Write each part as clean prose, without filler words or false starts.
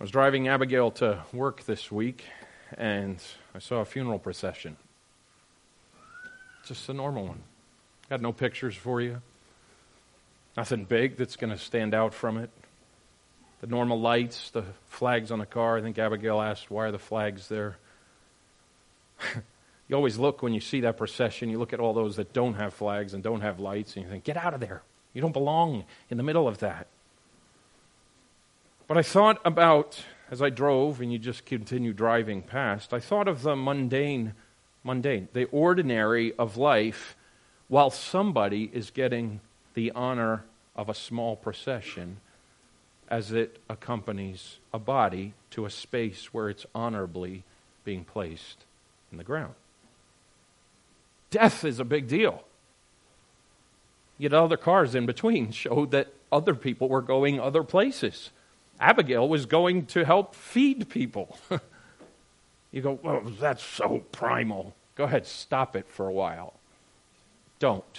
I was driving Abigail to work this week, and I saw a funeral procession. Just a normal one. Got no pictures for you. Nothing big that's going to stand out from it. The normal lights, the flags on the car. I think Abigail asked, why are the flags there? You always look when you see that procession, you look at all those that don't have flags and don't have lights, and you think, get out of there. You don't belong in the middle of that. But I thought about, as I drove, and you just continue driving past, I thought of the mundane, the ordinary of life, while somebody is getting the honor of a small procession as it accompanies a body to a space where it's honorably being placed in the ground. Death is a big deal. Yet other cars in between showed that other people were going other places. Abigail was going to help feed people. You go, well, that's so primal. Go ahead, stop it for a while. Don't.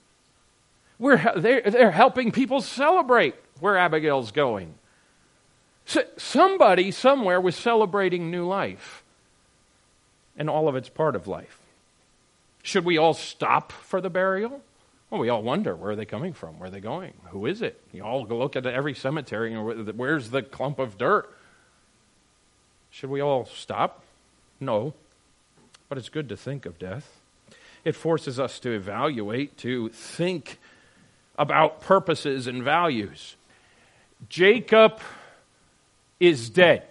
They're helping people celebrate where Abigail's going. So somebody somewhere was celebrating new life. And all of it's part of life. Should we all stop for the burial? Well, we all wonder, where are they coming from? Where are they going? Who is it? You all go look at every cemetery, and where's the clump of dirt? Should we all stop? No. But it's good to think of death. It forces us to evaluate, to think about purposes and values. Jacob is dead.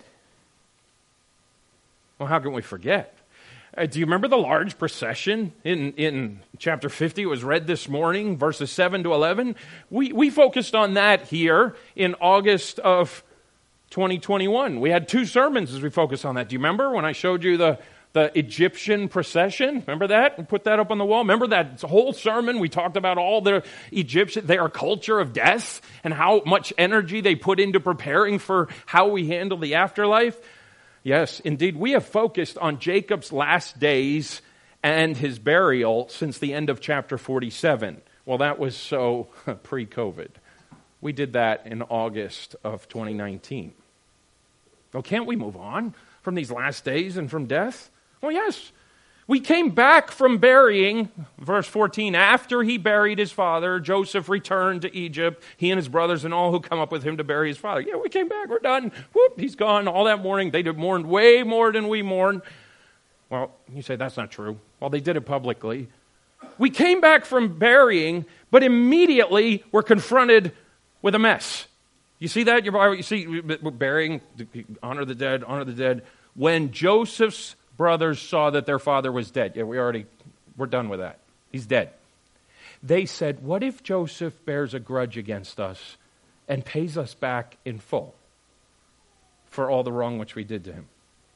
Well, how can we forget? Do you remember the large procession in chapter 50? It was read this morning, verses 7 to 11. We focused on that here in August of 2021. We had 2 sermons as we focused on that. Do you remember when I showed you the Egyptian procession? Remember that? We put that up on the wall. Remember that whole sermon? We talked about all the Egyptian, their culture of death and how much energy they put into preparing for how we handle the afterlife. Yes, indeed, we have focused on Jacob's last days and his burial since the end of chapter 47. Well, that was so pre-COVID. We did that in August of 2019. Well, can't we move on from these last days and from death? Well, yes. We came back from burying, verse 14, after he buried his father, Joseph returned to Egypt, he and his brothers and all who come up with him to bury his father. Yeah, we came back, we're done. Whoop, he's gone. All that mourning, they mourned way more than we mourned. Well, you say that's not true. Well, they did it publicly. We came back from burying, but immediately we're confronted with a mess. You see that? You see, we're burying, honor the dead. When Joseph's brothers saw that their father was dead. Yeah, we're done with that. He's dead. They said, what if Joseph bears a grudge against us and pays us back in full for all the wrong which we did to him?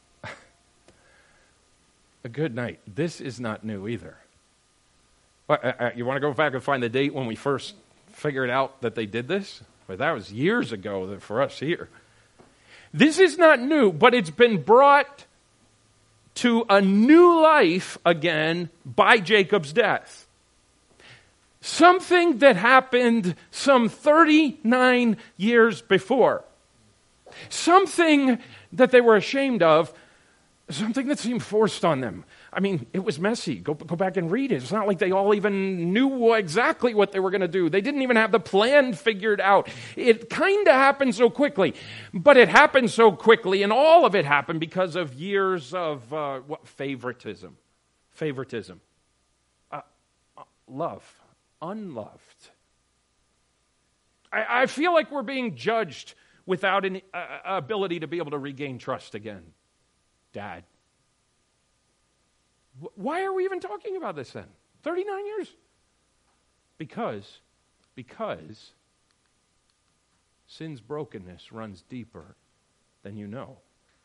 A good night. This is not new either. You want to go back and find the date when we first figured out that they did this? Well, that was years ago for us here. This is not new, but it's been brought to a new life again by Jacob's death. Something that happened some 39 years before. Something that they were ashamed of. Something that seemed forced on them. I mean, it was messy. Go back and read it. It's not like they all even knew exactly what they were going to do. They didn't even have the plan figured out. It kind of happened so quickly. But it happened so quickly, and all of it happened because of years of favoritism. Favoritism. Love. Unloved. I feel like we're being judged without an ability to be able to regain trust again. Dad. Why are we even talking about this then? 39 years? Because sin's brokenness runs deeper than you know.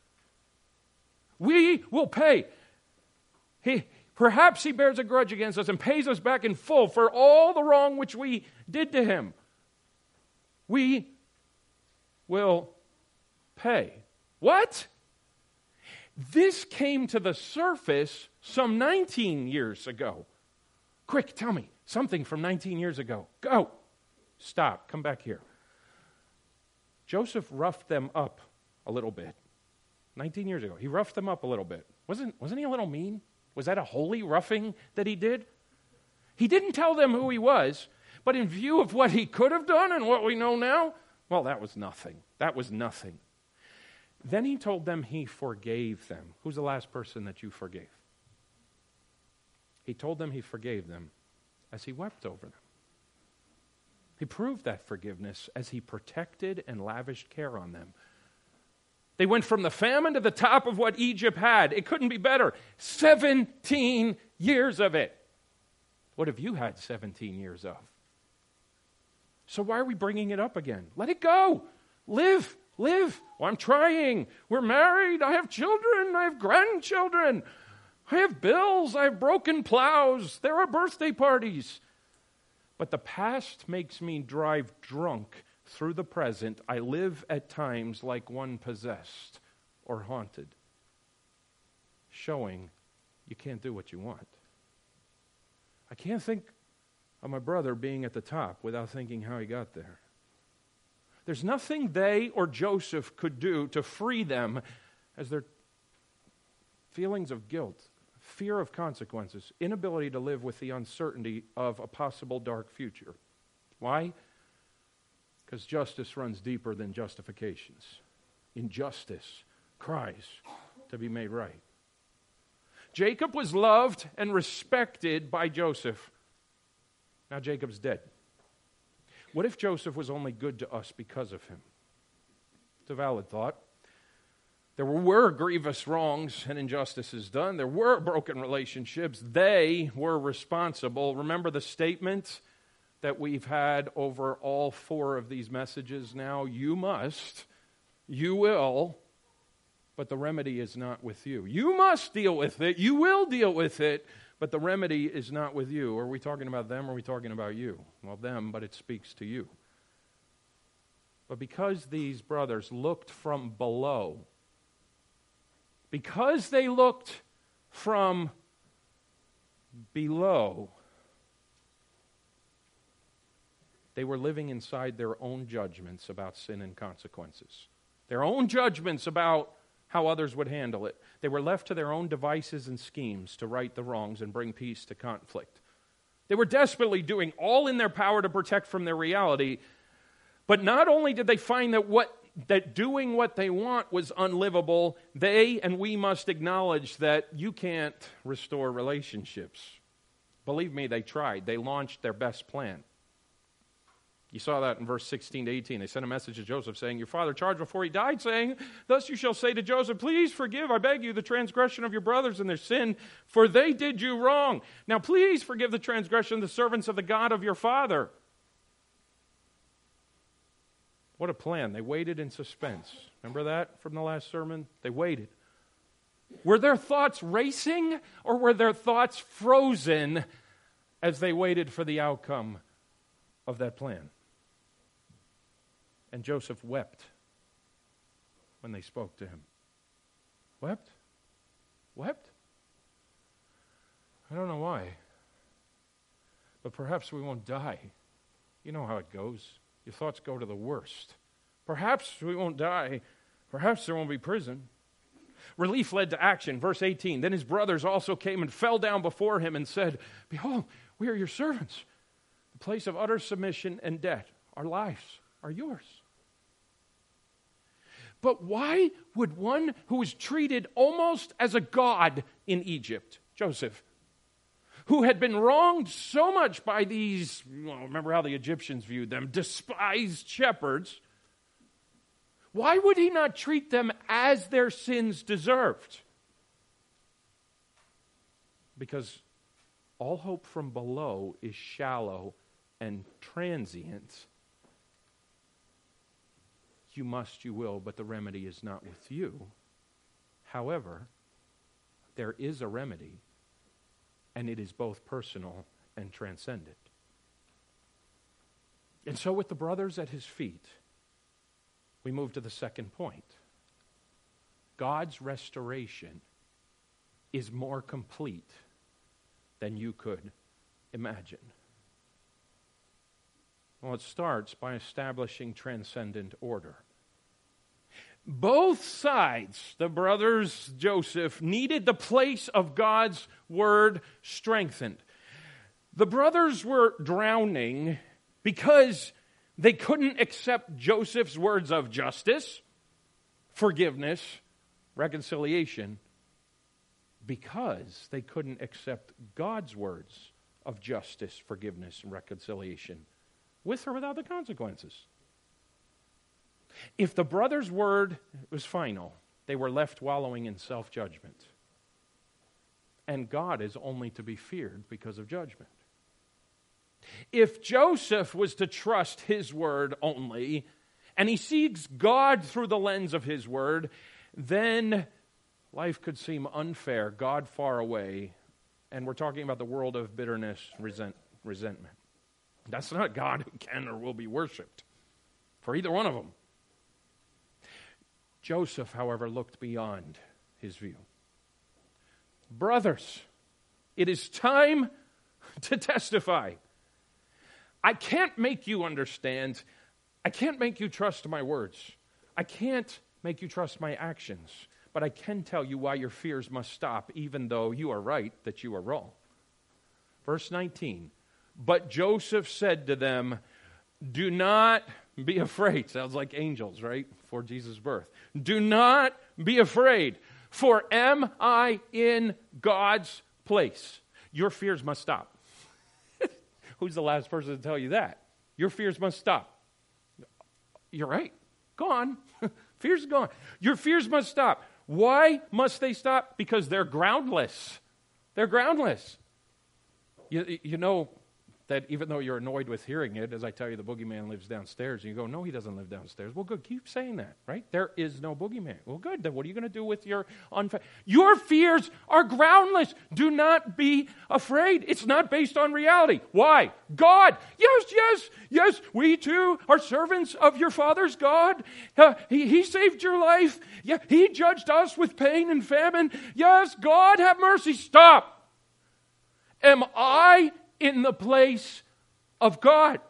We will pay. Perhaps he bears a grudge against us and pays us back in full for all the wrong which we did to him. We will pay. What? This came to the surface some 19 years ago. Quick, tell me something from 19 years ago. Go. Stop. Come back here. Joseph roughed them up a little bit. 19 years ago, he roughed them up a little bit. Wasn't he a little mean? Was that a holy roughing that he did? He didn't tell them who he was, but in view of what he could have done and what we know now, well, that was nothing. That was nothing. Then he told them he forgave them. Who's the last person that you forgave? He told them he forgave them as he wept over them. He proved that forgiveness as he protected and lavished care on them. They went from the famine to the top of what Egypt had. It couldn't be better. 17 years of it. What have you had 17 years of? So why are we bringing it up again? Let it go. Live. Well, I'm trying. We're married. I have children. I have grandchildren. I have bills. I have broken plows. There are birthday parties. But the past makes me drive drunk through the present. I live at times like one possessed or haunted, showing you can't do what you want. I can't think of my brother being at the top without thinking how he got there. There's nothing they or Joseph could do to free them as their feelings of guilt, fear of consequences, inability to live with the uncertainty of a possible dark future. Why? Because justice runs deeper than justifications. Injustice cries to be made right. Jacob was loved and respected by Joseph. Now Jacob's dead. What if Joseph was only good to us because of him? It's a valid thought. There were grievous wrongs and injustices done. There were broken relationships. They were responsible. Remember the statement that we've had over all 4 of these messages now? You must, you will, but the remedy is not with you. You must deal with it. You will deal with it, but the remedy is not with you. Are we talking about them or are we talking about you? Well, them, but it speaks to you. But because these brothers looked from below, because they looked from below, they were living inside their own judgments about sin and consequences. Their own judgments about how others would handle it. They were left to their own devices and schemes to right the wrongs and bring peace to conflict. They were desperately doing all in their power to protect from their reality. But not only did they find that doing what they want was unlivable, they and we must acknowledge that you can't restore relationships. Believe me, they tried. They launched their best plan. You saw that in verse 16 to 18. They sent a message to Joseph saying, your father charged before he died, saying, thus you shall say to Joseph, please forgive, I beg you, the transgression of your brothers and their sin, for they did you wrong. Now please forgive the transgression of the servants of the God of your father. What a plan. They waited in suspense. Remember that from the last sermon? They waited. Were their thoughts racing or were their thoughts frozen as they waited for the outcome of that plan? And Joseph wept when they spoke to him. Wept? Wept? I don't know why. But perhaps we won't die. You know how it goes. Your thoughts go to the worst. Perhaps we won't die. Perhaps there won't be prison. Relief led to action. Verse 18, then his brothers also came and fell down before him and said, behold, we are your servants. The place of utter submission and debt. Our lives are yours. But why would one who was treated almost as a god in Egypt, Joseph, who had been wronged so much by these, remember how the Egyptians viewed them, despised shepherds, why would he not treat them as their sins deserved? Because all hope from below is shallow and transient. You must, you will, but the remedy is not with you. However, there is a remedy, and it is both personal and transcendent. And so with the brothers at his feet, we move to the second point. God's restoration is more complete than you could imagine. Well, it starts by establishing transcendent order. Both sides, the brothers Joseph, needed the place of God's word strengthened. The brothers were drowning because they couldn't accept Joseph's words of justice, forgiveness, reconciliation, because they couldn't accept God's words of justice, forgiveness, and reconciliation, with or without the consequences. If the brothers' word was final, they were left wallowing in self-judgment. And God is only to be feared because of judgment. If Joseph was to trust his word only, and he sees God through the lens of his word, then life could seem unfair, God far away, and we're talking about the world of bitterness, resentment. That's not God who can or will be worshipped for either one of them. Joseph, however, looked beyond his view. Brothers, it is time to testify. I can't make you understand. I can't make you trust my words. I can't make you trust my actions. But I can tell you why your fears must stop, even though you are right that you are wrong. Verse 19, but Joseph said to them, do not be afraid. Sounds like angels, right? For Jesus' birth. Do not be afraid, for am I in God's place? Your fears must stop. Who's the last person to tell you that? Your fears must stop. You're right. Gone. Fears gone. Your fears must stop. Why must they stop? Because they're groundless. They're groundless. You know that even though you're annoyed with hearing it, as I tell you, the boogeyman lives downstairs, and you go, no, he doesn't live downstairs. Well, good, keep saying that, right? There is no boogeyman. Well, good, then what are you going to do with your Your fears are groundless. Do not be afraid. It's not based on reality. Why? God. Yes, we too are servants of your Father's God. He saved your life. Yeah, He judged us with pain and famine. Yes, God, have mercy. Stop. Am I in the place of God?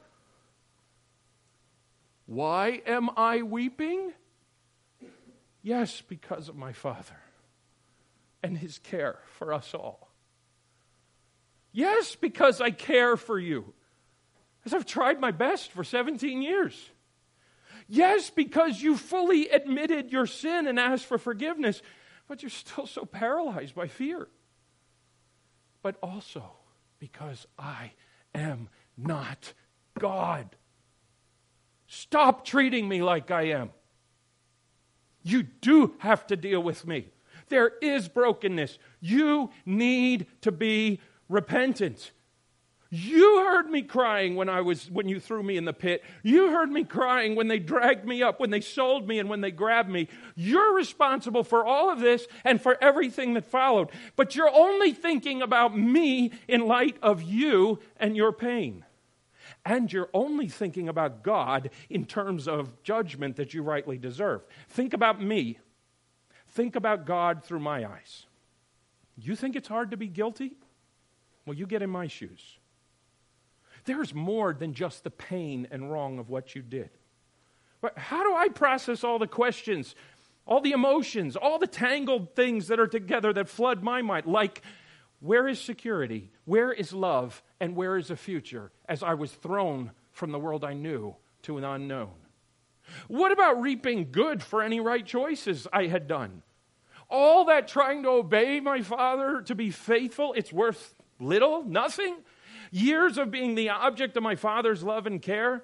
Why am I weeping? Yes, because of my Father and His care for us all. Yes, because I care for you, as I've tried my best for 17 years. Yes, because you fully admitted your sin and asked for forgiveness, but you're still so paralyzed by fear. But also because I am not God. Stop treating me like I am. You do have to deal with me. There is brokenness. You need to be repentant. You heard me crying when you threw me in the pit. You heard me crying when they dragged me up, when they sold me, and when they grabbed me. You're responsible for all of this and for everything that followed. But you're only thinking about me in light of you and your pain. And you're only thinking about God in terms of judgment that you rightly deserve. Think about me. Think about God through my eyes. You think it's hard to be guilty? Well, you get in my shoes. There's more than just the pain and wrong of what you did. But how do I process all the questions, all the emotions, all the tangled things that are together that flood my mind? Like, where is security? Where is love? And where is a future as I was thrown from the world I knew to an unknown? What about reaping good for any right choices I had done? All that trying to obey my Father, to be faithful, it's worth little, nothing? Years of being the object of my Father's love and care,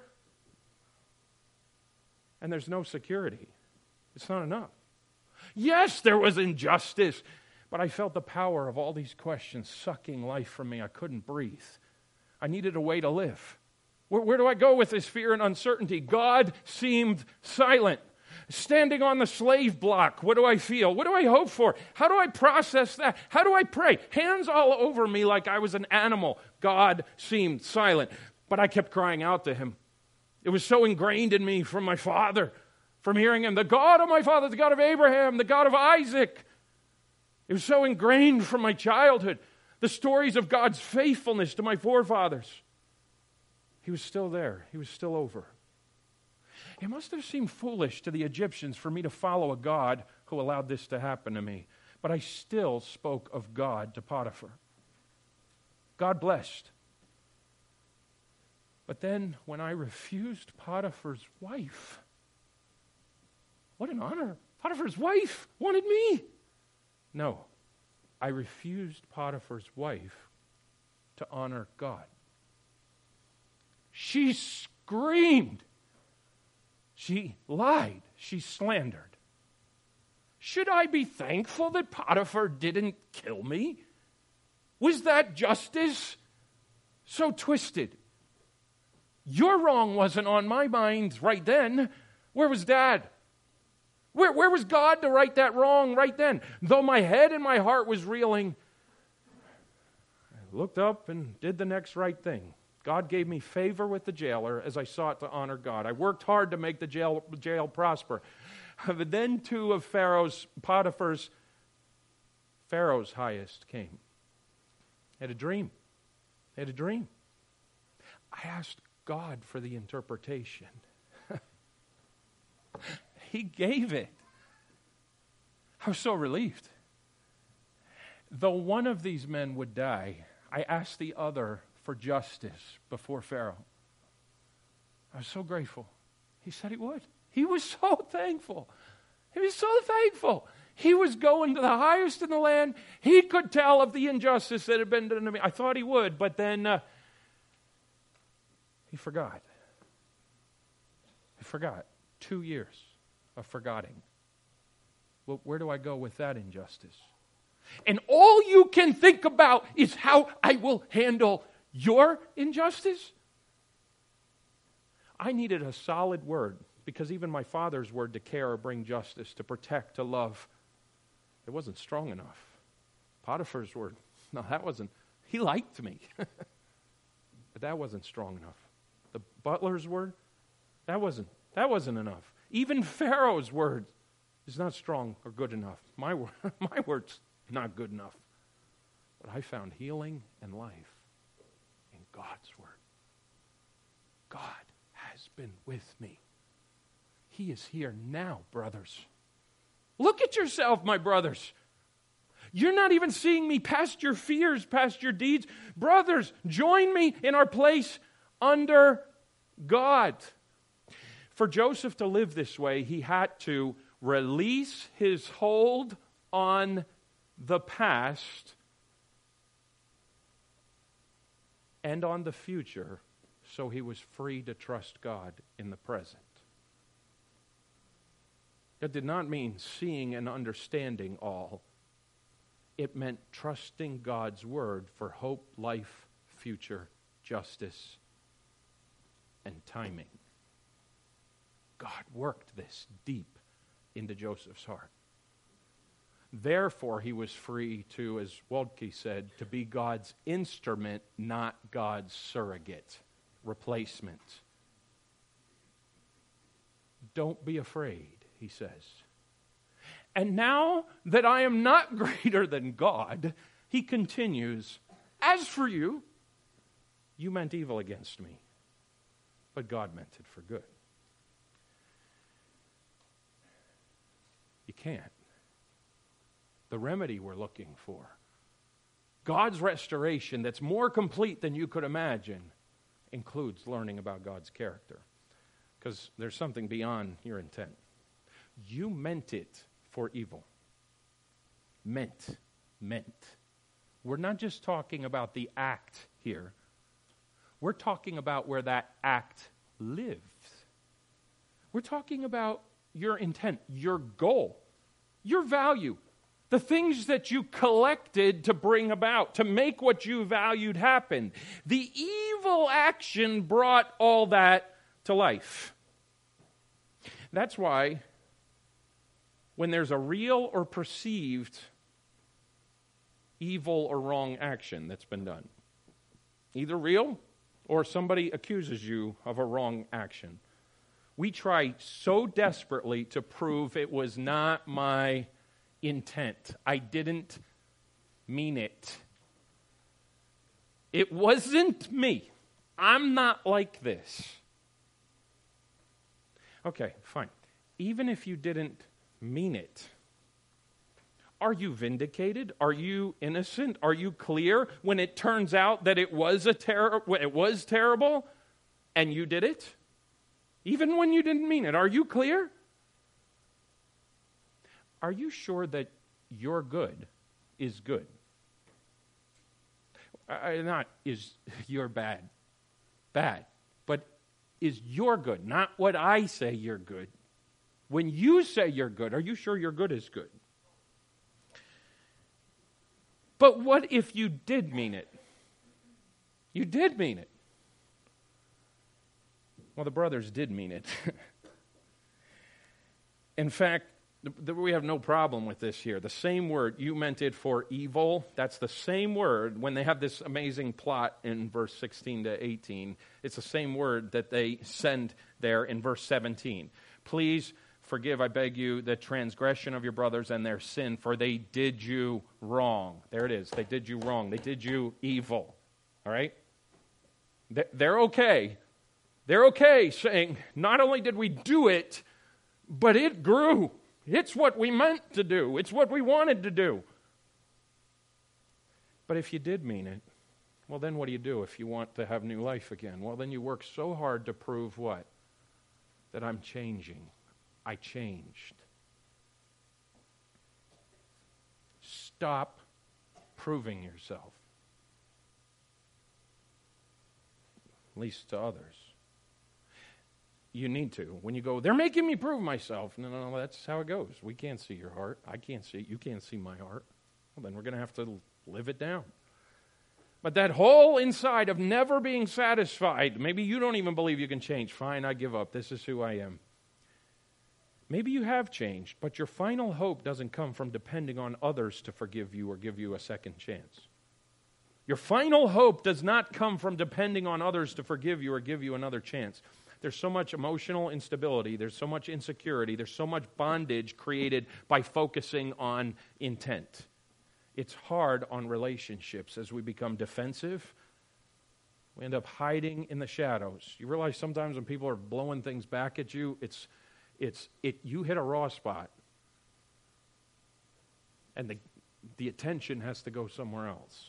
and there's no security. It's not enough. Yes, there was injustice, but I felt the power of all these questions sucking life from me. I couldn't breathe. I needed a way to live. Where do I go with this fear and uncertainty? God seemed silent. Standing on the slave block, what do I feel? What do I hope for? How do I process that? How do I pray? Hands all over me like I was an animal. God seemed silent, but I kept crying out to Him. It was so ingrained in me from my father, from hearing Him, the God of my father, the God of Abraham, the God of Isaac. It was so ingrained from my childhood. The stories of God's faithfulness to my forefathers. He was still there. He was still over. It must have seemed foolish to the Egyptians for me to follow a God who allowed this to happen to me. But I still spoke of God to Potiphar. God blessed. But then when I refused Potiphar's wife, what an honor. Potiphar's wife wanted me. No, I refused Potiphar's wife to honor God. She screamed. She lied. She slandered. Should I be thankful that Potiphar didn't kill me? Was that justice? So twisted. Your wrong wasn't on my mind right then. Where was Dad? Where was God to right that wrong right then? Though my head and my heart was reeling, I looked up and did the next right thing. God gave me favor with the jailer as I sought to honor God. I worked hard to make the jail prosper. But then two of Pharaoh's highest came. I had a dream. I asked God for the interpretation. He gave it. I was so relieved. Though one of these men would die, I asked the other for justice before Pharaoh. I was so grateful. He said he would. He was so thankful. He was going to the highest in the land. He could tell of the injustice that had been done to me. I thought he would, but then he forgot. 2 years of forgetting. Well, where do I go with that injustice? And all you can think about is how I will handle your injustice? I needed a solid word, because even my father's word to care or bring justice, to protect, to love, it wasn't strong enough. Potiphar's word, no, that wasn't. He liked me. But that wasn't strong enough. The butler's word, that wasn't enough. Even Pharaoh's word is not strong or good enough. My word's not good enough. But I found healing and life in God's word. God has been with me. He is here now, brothers. Look at yourself, my brothers. You're not even seeing me past your fears, past your deeds. Brothers, join me in our place under God. For Joseph to live this way, he had to release his hold on the past and on the future, so he was free to trust God in the present. That did not mean seeing and understanding all. It meant trusting God's word for hope, life, future, justice, and timing. God worked this deep into Joseph's heart. Therefore, he was free to, as Waldke said, to be God's instrument, not God's surrogate, replacement. Don't be afraid, he says. And now that I am not greater than God, he continues, as for you, you meant evil against me, but God meant it for good. You can't. The remedy we're looking for, God's restoration that's more complete than you could imagine, includes learning about God's character. Because there's something beyond your intent. You meant it for evil. Meant. We're not just talking about the act here. We're talking about where that act lives. We're talking about your intent, your goal, your value, the things that you collected to bring about, to make what you valued happen. The evil action brought all that to life. That's why when there's a real or perceived evil or wrong action that's been done, either real or somebody accuses you of a wrong action, we try so desperately to prove it was not my intent. I didn't mean it. It wasn't me. I'm not like this. Okay, fine. Even if you didn't mean it, are you vindicated? Are you innocent? Are you clear when it turns out that it was terrible and you did it? Even when you didn't mean it, are you clear? Are you sure that your good is good? Not is your bad, but is your good, not what I say you're good. When you say you're good, are you sure your good is good? But what if you did mean it? You did mean it. Well, the brothers did mean it. In fact, we have no problem with this here. The same word, you meant it for evil, that's the same word when they have this amazing plot in verse 16 to 18. It's the same word that they send there in verse 17. Please forgive, I beg you, the transgression of your brothers and their sin, for they did you wrong. There it is. They did you wrong. They did you evil. All right? They're okay. They're okay saying, not only did we do it, but it grew. It's what we meant to do. It's what we wanted to do. But if you did mean it, well, then what do you do if you want to have new life again? Well, then you work so hard to prove what? That I'm changing. I changed. Stop proving yourself. At least to others. You need to. When you go, they're making me prove myself. No, that's how it goes. We can't see your heart. I can't see it. You can't see my heart. Well, then we're going to have to live it down. But that whole inside of never being satisfied, maybe you don't even believe you can change. Fine, I give up. This is who I am. Maybe you have changed, but your final hope doesn't come from depending on others to forgive you or give you a second chance. Your final hope does not come from depending on others to forgive you or give you another chance. There's so much emotional instability, there's so much insecurity, there's so much bondage created by focusing on intent. It's hard on relationships as we become defensive. We end up hiding in the shadows. You realize sometimes when people are blowing things back at you, you hit a raw spot. And the attention has to go somewhere else.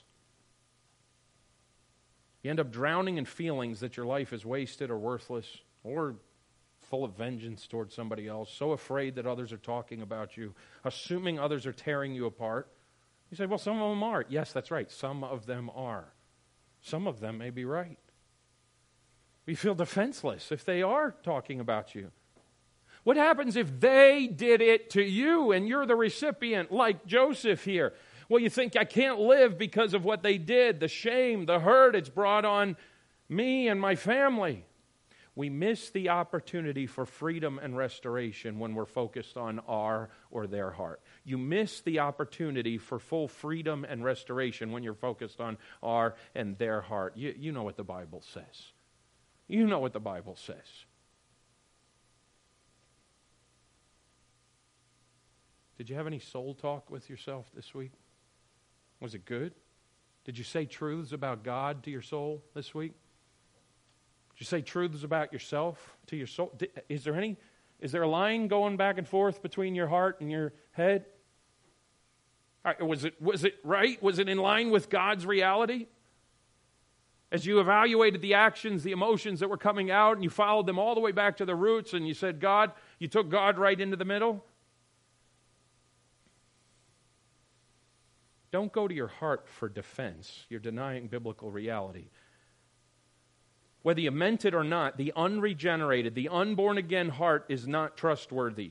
You end up drowning in feelings that your life is wasted or worthless or full of vengeance towards somebody else, so afraid that others are talking about you, assuming others are tearing you apart. You say, well, some of them are. Yes, that's right. Some of them are. Some of them may be right. We feel defenseless if they are talking about you. What happens if they did it to you and you're the recipient, like Joseph here? Well, you think, I can't live because of what they did, the shame, the hurt it's brought on me and my family. We miss the opportunity for freedom and restoration when we're focused on our or their heart. You miss the opportunity for full freedom and restoration when you're focused on our and their heart. You know what the Bible says. You know what the Bible says. Did you have any soul talk with yourself this week? Was it good? Did you say truths about God to your soul this week? Did you say truths about yourself to your soul? Is there a line going back and forth between your heart and your head? All right, was it right? Was it in line with God's reality? As you evaluated the actions, the emotions that were coming out, and you followed them all the way back to the roots, and you said, God, you took God right into the middle? Don't go to your heart for defense. You're denying biblical reality. Whether you meant it or not, the unregenerated, the unborn-again heart is not trustworthy.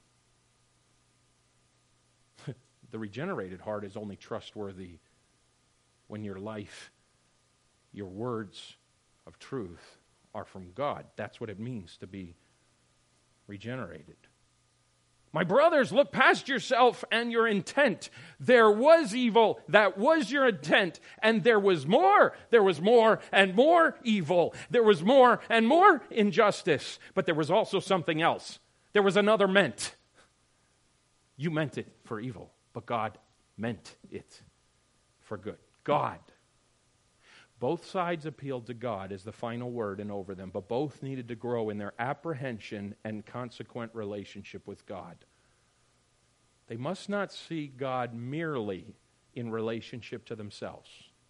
The regenerated heart is only trustworthy when your life, your words of truth are from God. That's what it means to be regenerated. My brothers, look past yourself and your intent. There was evil. That was your intent. And there was more. There was more and more evil. There was more and more injustice. But there was also something else. There was another meant. You meant it for evil, but God meant it for good. God. Both sides appealed to God as the final word and over them, but both needed to grow in their apprehension and consequent relationship with God. They must not see God merely in relationship to themselves.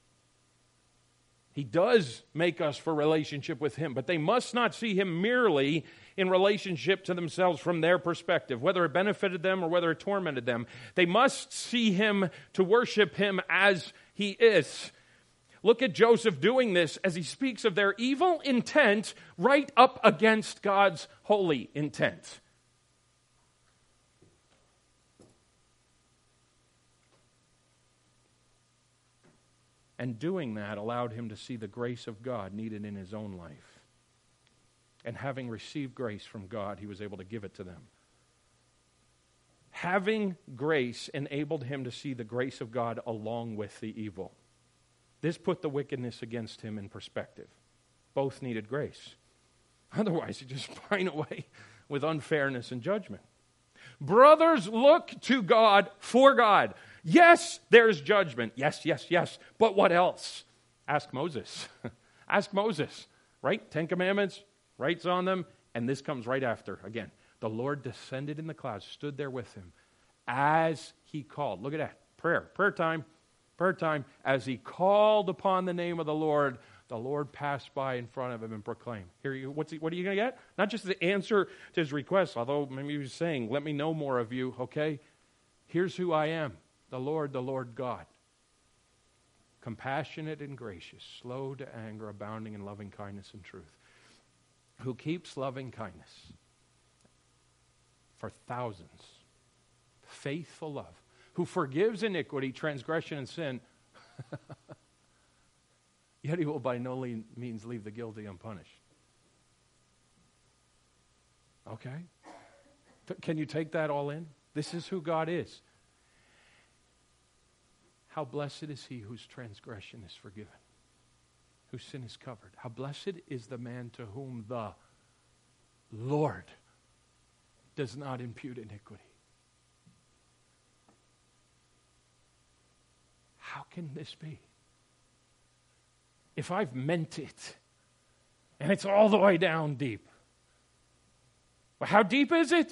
He does make us for relationship with Him, but they must not see Him merely in relationship to themselves from their perspective, whether it benefited them or whether it tormented them. They must see Him to worship Him as He is. Look at Joseph doing this as he speaks of their evil intent right up against God's holy intent. And doing that allowed him to see the grace of God needed in his own life. And having received grace from God, he was able to give it to them. Having grace enabled him to see the grace of God along with the evil. This put the wickedness against him in perspective. Both needed grace. Otherwise, you just pine away with unfairness and judgment. Brothers, look to God for God. Yes, there's judgment. Yes, yes, yes. But what else? Ask Moses. Ask Moses. Right? 10 Commandments, writes on them, and this comes right after. Again, the Lord descended in the clouds, stood there with him as he called. Look at that. Prayer time. Prayer time. As he called upon the name of the Lord passed by in front of him and proclaimed. What are you going to get? Not just the answer to his request, although maybe he was saying, let me know more of you, okay? Here's who I am, the Lord God. Compassionate and gracious, slow to anger, abounding in loving kindness and truth. Who keeps loving kindness for thousands. Faithful love. Who forgives iniquity, transgression, and sin. Yet he will by no means leave the guilty unpunished. Okay? Can you take that all in? This is who God is. How blessed is he whose transgression is forgiven, whose sin is covered. How blessed is the man to whom the Lord does not impute iniquity. How can this be? If I've meant it, and it's all the way down deep. Well, how deep is it?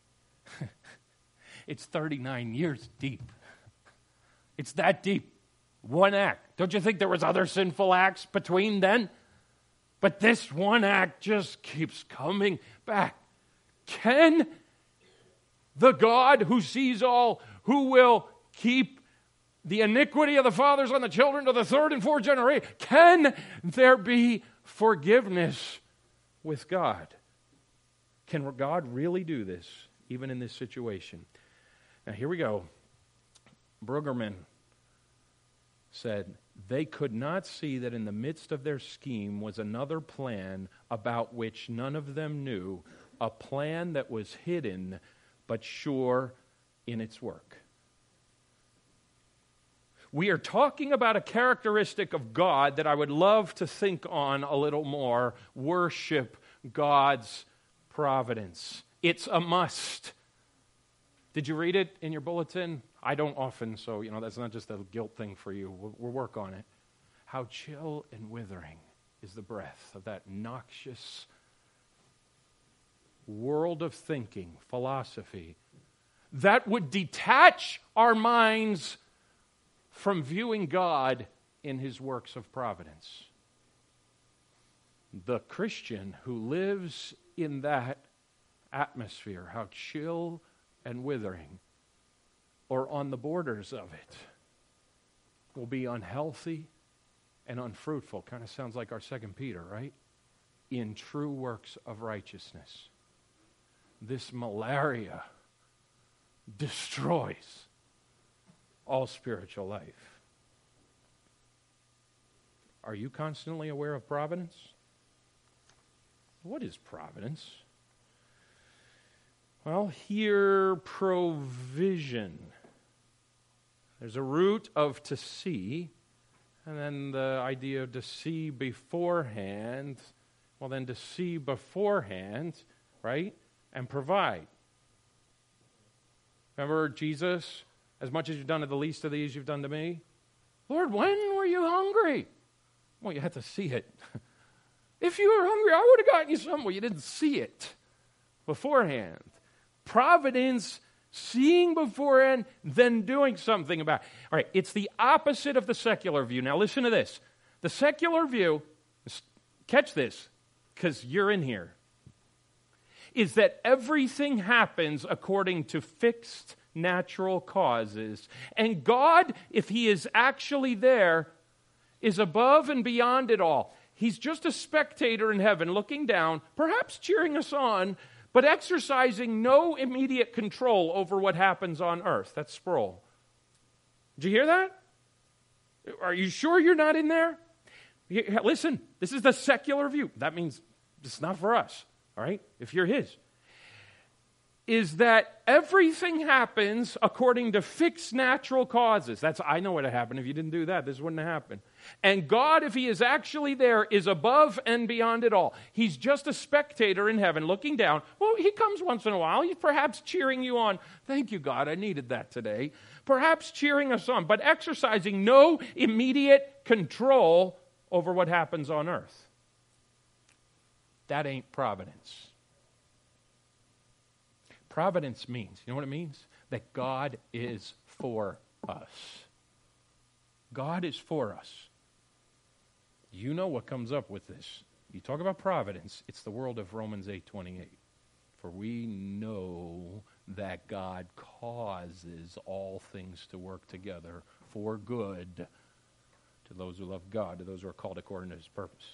It's 39 years deep. It's that deep. One act. Don't you think there was other sinful acts between then? But this one act just keeps coming back. Can the God who sees all, who will keep the iniquity of the fathers on the children to the third and fourth generation, can there be forgiveness with God? Can God really do this, even in this situation? Now, here we go. Brueggemann said, they could not see that in the midst of their scheme was another plan about which none of them knew, a plan that was hidden but sure in its work. We are talking about a characteristic of God that I would love to think on a little more. Worship God's providence. It's a must. Did you read it in your bulletin? I don't often, so that's not just a guilt thing for you. We'll work on it. How chill and withering is the breath of that noxious world of thinking, philosophy, that would detach our minds from viewing God in his works of providence. The Christian who lives in that atmosphere, how chill and withering, or on the borders of it, will be unhealthy and unfruitful. Kind of sounds like our 2 Peter, right? In true works of righteousness. This malaria destroys all spiritual life. Are you constantly aware of providence? What is providence? Well, here, provision. There's a root of to see, and then the idea of to see beforehand. Well, then to see beforehand, right, and provide. Remember Jesus? As much as you've done to the least of these, you've done to me. Lord, when were you hungry? Well, you had to see it. If you were hungry, I would have gotten you something. Well, you didn't see it beforehand. Providence, seeing beforehand, then doing something about it. All right, it's the opposite of the secular view. Now listen to this. The secular view, catch this, because you're in here, is that everything happens according to fixed natural causes. And God, if He is actually there, is above and beyond it all. He's just a spectator in heaven looking down, perhaps cheering us on, but exercising no immediate control over what happens on earth. That's Sproul. Did you hear that? Are you sure you're not in there? Listen, this is the secular view. That means it's not for us, all right, if you're his. Is that everything happens according to fixed natural causes. I know what would happen. If you didn't do that, this wouldn't have happened. And God, if he is actually there, is above and beyond it all. He's just a spectator in heaven looking down. Well, he comes once in a while. He's perhaps cheering you on. Thank you, God, I needed that today. Perhaps cheering us on, but exercising no immediate control over what happens on earth. That ain't providence. Providence means, you know what it means? That God is for us. God is for us. You know what comes up with this. You talk about providence, it's the world of Romans 8:28. For we know that God causes all things to work together for good to those who love God, to those who are called according to his purpose.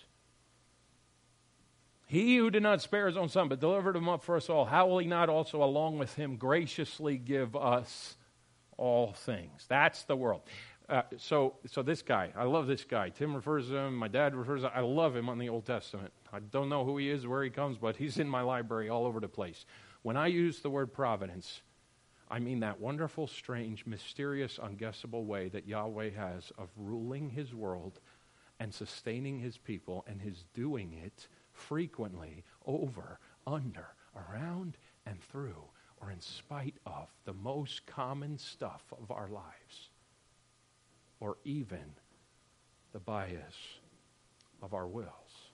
He who did not spare his own son, but delivered him up for us all, how will he not also along with him graciously give us all things? That's the world. So this guy, I love this guy. Tim refers to him, my dad refers to him. I love him on the Old Testament. I don't know who he is, where he comes, but he's in my library all over the place. When I use the word providence, I mean that wonderful, strange, mysterious, unguessable way that Yahweh has of ruling his world and sustaining his people, and his doing it frequently, over, under, around, and through, or in spite of the most common stuff of our lives, or even the bias of our wills.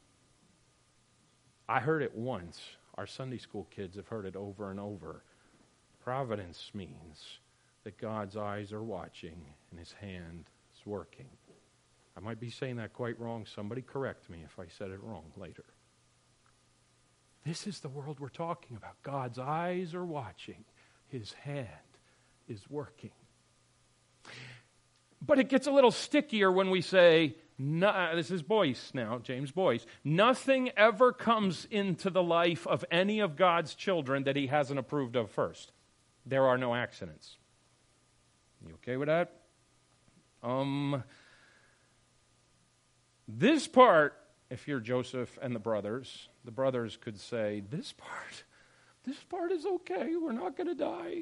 I heard it once. Our Sunday school kids have heard it over and over. Providence means that God's eyes are watching and his hand is working. I might be saying that quite wrong. Somebody correct me if I said it wrong later. This is the world we're talking about. God's eyes are watching. His hand is working. But it gets a little stickier when we say, this is Boyce now, James Boyce, nothing ever comes into the life of any of God's children that he hasn't approved of first. There are no accidents. You okay with that? This part, if you're Joseph and the brothers could say, this part is okay, we're not going to die.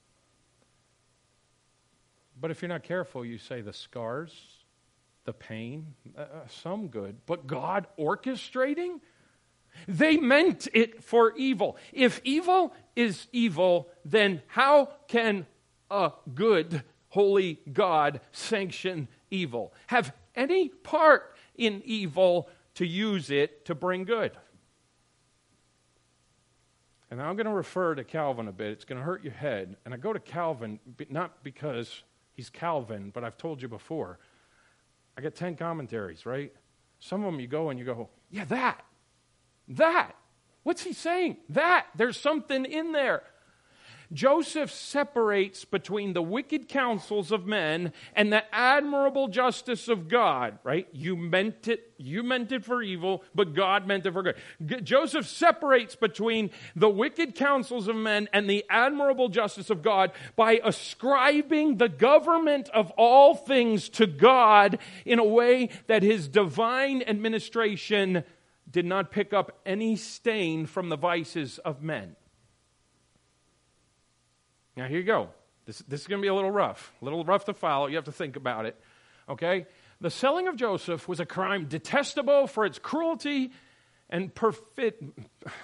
But if you're not careful, you say the scars, the pain, some good, but God orchestrating? They meant it for evil. If evil is evil, then how can a good, holy God sanction evil? Have any part in evil to use it to bring good? And I'm going to refer to Calvin a bit. It's going to hurt your head. And I go to Calvin, not because he's Calvin, but I've told you before. I get 10 commentaries, right? Some of them you go and you go, yeah, that. What's he saying? There's something in there. Joseph separates between the wicked counsels of men and the admirable justice of God, right? You meant it for evil, but God meant it for good. Joseph separates between the wicked counsels of men and the admirable justice of God by ascribing the government of all things to God in a way that his divine administration did not pick up any stain from the vices of men. Now, here you go. This is going to be a little rough to follow. You have to think about it, okay? The selling of Joseph was a crime detestable for its cruelty and perfidy.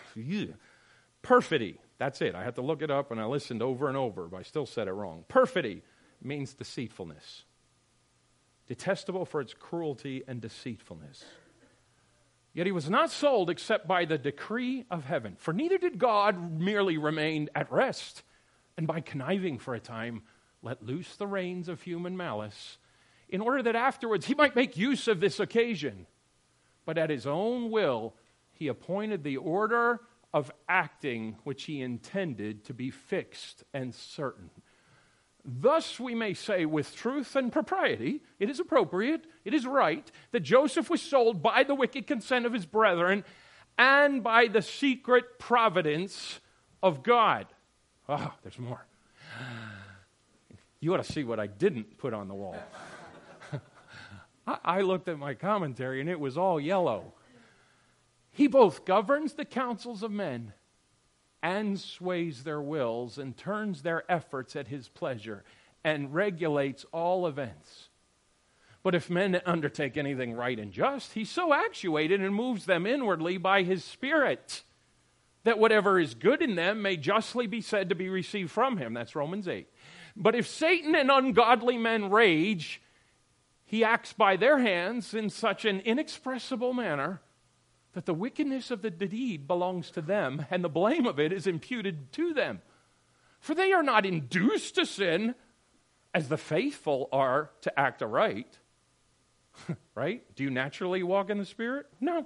That's it. I had to look it up, and I listened over and over, but I still said it wrong. Perfidy means deceitfulness. detestable for its cruelty and deceitfulness. Yet he was not sold except by the decree of heaven. For neither did God merely remain at rest, and by conniving for a time let loose the reins of human malice, in order that afterwards he might make use of this occasion. But at his own will he appointed the order of acting which he intended to be fixed and certain. Thus we may say with truth and propriety, it is appropriate, it is right, that Joseph was sold by the wicked consent of his brethren and by the secret providence of God. Oh, there's more. You ought to see what I didn't put on the wall. I looked at my commentary and it was all yellow. He both governs the counsels of men and sways their wills and turns their efforts at his pleasure and regulates all events. But if men undertake anything right and just, he's so actuated and moves them inwardly by his Spirit that whatever is good in them may justly be said to be received from him. That's Romans 8. But if Satan and ungodly men rage, he acts by their hands in such an inexpressible manner that the wickedness of the deed belongs to them, and the blame of it is imputed to them. For they are not induced to sin, as the faithful are to act aright. Right? Do you naturally walk in the Spirit? No.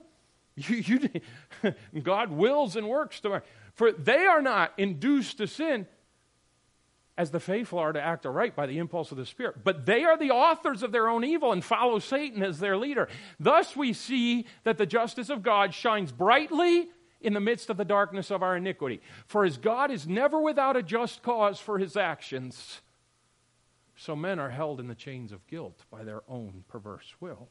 God wills and works to. For they are not induced to sin, as the faithful are to act aright by the impulse of the Spirit. But they are the authors of their own evil and follow Satan as their leader. Thus we see that the justice of God shines brightly in the midst of the darkness of our iniquity. For as God is never without a just cause for his actions, so men are held in the chains of guilt by their own perverse will.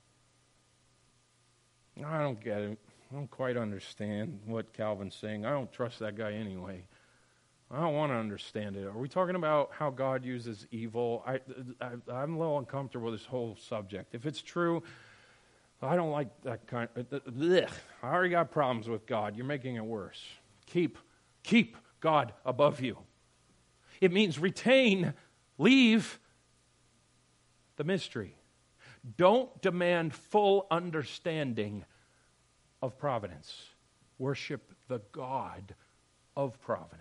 I don't get it. I don't quite understand what Calvin's saying. I don't trust that guy anyway. I don't want to understand it. Are we talking about how God uses evil? I'm a little uncomfortable with this whole subject. If it's true, I don't like that kind of... I already got problems with God. You're making it worse. Keep God above you. It means retain, leave the mystery. Don't demand full understanding of providence. Worship the God of providence.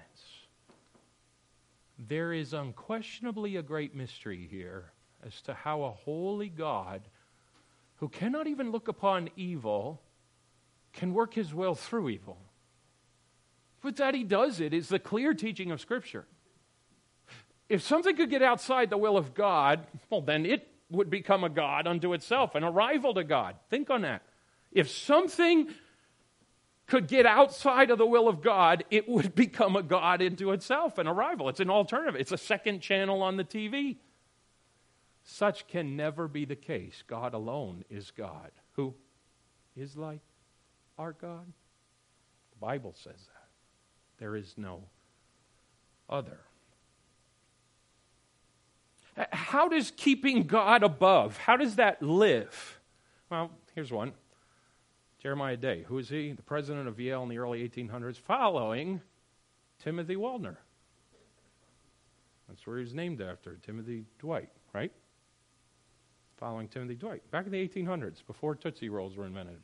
There is unquestionably a great mystery here as to how a holy God, who cannot even look upon evil, can work his will through evil. But that he does it is the clear teaching of Scripture. If something could get outside the will of God, well, then it would become a God unto itself and a rival to God. Think on that. If something could get outside of the will of God, it would become a God into itself and a rival. It's an alternative. It's a second channel on the TV. Such can never be the case. God alone is God. Who is like our God? The Bible says that. There is no other. How does keeping God above, how does that live? Well, here's one. Jeremiah Day. Who is he? The president of Yale in the early 1800s, following Timothy Waldner. That's where he was named after, Timothy Dwight, right? Following Timothy Dwight. Back in the 1800s, before Tootsie Rolls were invented.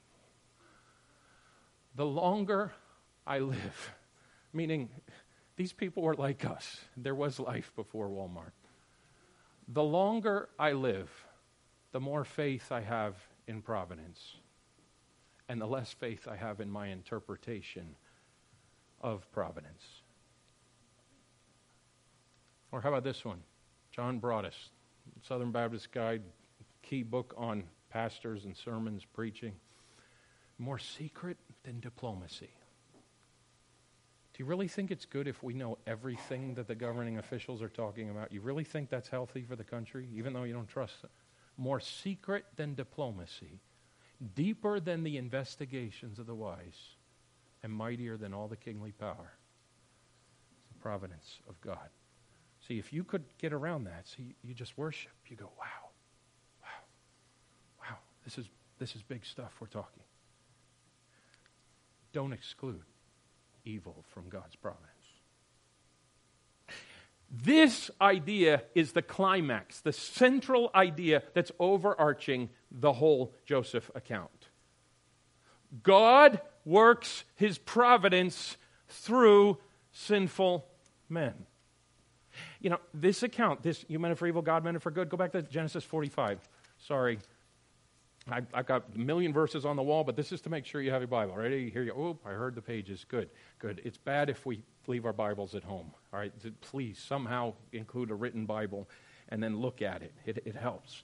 The longer I live, meaning these people were like us. There was life before Walmart. The longer I live, the more faith I have in providence, and the less faith I have in my interpretation of providence. Or how about this one? John Broadus, Southern Baptist Guide, key book on pastors and sermons, preaching. More secret than diplomacy. Do you really think it's good if we know everything that the governing officials are talking about? You really think that's healthy for the country, even though you don't trust it? More secret than diplomacy. Deeper than the investigations of the wise, and mightier than all the kingly power. It's the providence of God. See, if you could get around that, see, you just worship. You go, wow, this is big stuff we're talking. Don't exclude evil from God's providence. This idea is the climax, the central idea that's overarching the whole Joseph account. God works his providence through sinful men. You know, this account, this you meant it for evil, God meant it for good. Go back to Genesis 45. Sorry. I've got a million verses on the wall, but this is to make sure you have your Bible. Ready? Here you go. I heard the pages. Good. It's bad if we leave our Bibles at home. All right? Please, somehow include a written Bible and then look at it. It helps.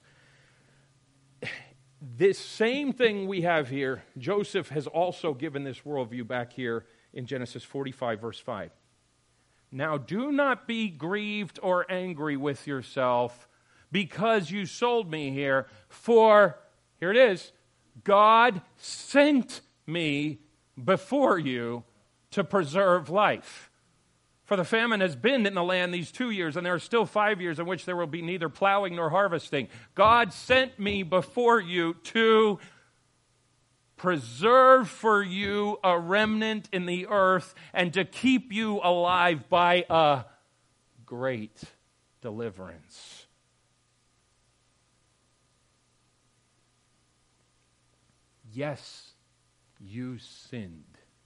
This same thing we have here, Joseph has also given this worldview back here in Genesis 45, verse 5. Now do not be grieved or angry with yourself because you sold me here, for, here it is, God sent me before you to preserve life. For the famine has been in the land these 2 years, and there are still 5 years in which there will be neither plowing nor harvesting. God sent me before you to preserve for you a remnant in the earth and to keep you alive by a great deliverance. Yes, you sinned.